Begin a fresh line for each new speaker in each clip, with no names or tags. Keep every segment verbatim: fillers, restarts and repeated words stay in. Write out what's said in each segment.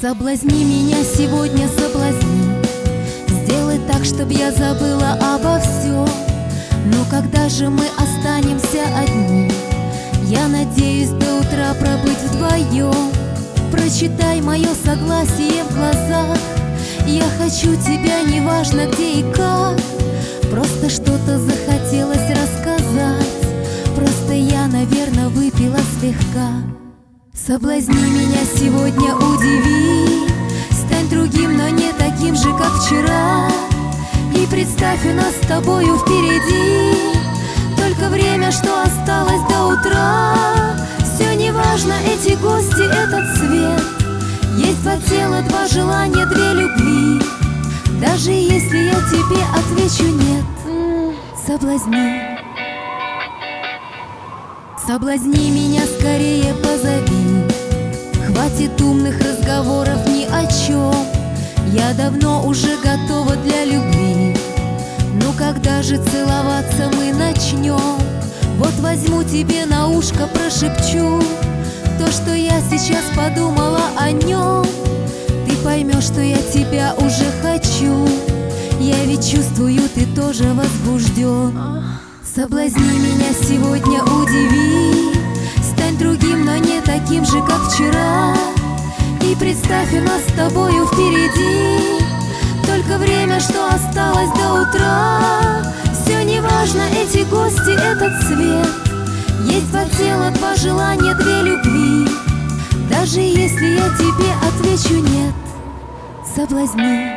Соблазни меня сегодня, соблазни. Сделай так, чтоб я забыла обо всем. Но когда же мы останемся одни? Я надеюсь до утра пробыть вдвоем. Прочитай мое согласие в глазах. Я хочу тебя, неважно где и как. Просто что-то захотелось рассказать. Просто я, наверное, выпила слегка. Соблазни меня сегодня, удиви. Стань другим, но не таким же, как вчера. И представь, у нас с тобою впереди только время, что осталось до утра. Все неважно, эти гости, этот свет. Есть два тела, два желания, две любви. Даже если я тебе отвечу нет, соблазни. Соблазни меня скорее, позови. Хватит умных разговоров ни о чем. Я давно уже готова для любви. Ну когда же целоваться мы начнем? Вот возьму тебе на ушко, прошепчу то, что я сейчас подумала о нем. Ты поймешь, что я тебя уже хочу. Я ведь чувствую, ты тоже возбужден. Соблазни меня сегодня, удиви. Стань другим, но не таким же, как вчера. И представь, у нас с тобою впереди только время, что осталось до утра. Все неважно, эти гости, этот свет. Есть два тела, два желания, две любви. Даже если я тебе отвечу нет, соблазни.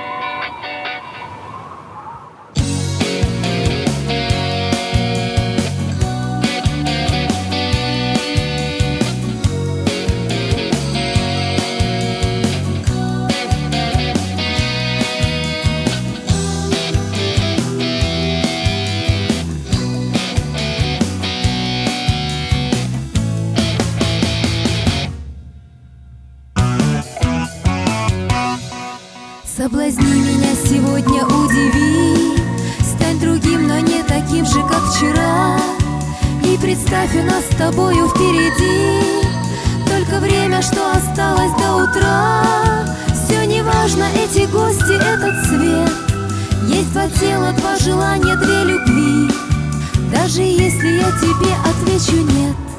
Соблазни меня сегодня, удиви. Стань другим, но не таким же, как вчера. И представь, у нас с тобою впереди только время, что осталось до утра. Все неважно, эти гости, этот свет. Есть два тела, два желания, две любви. Даже если я тебе отвечу нет,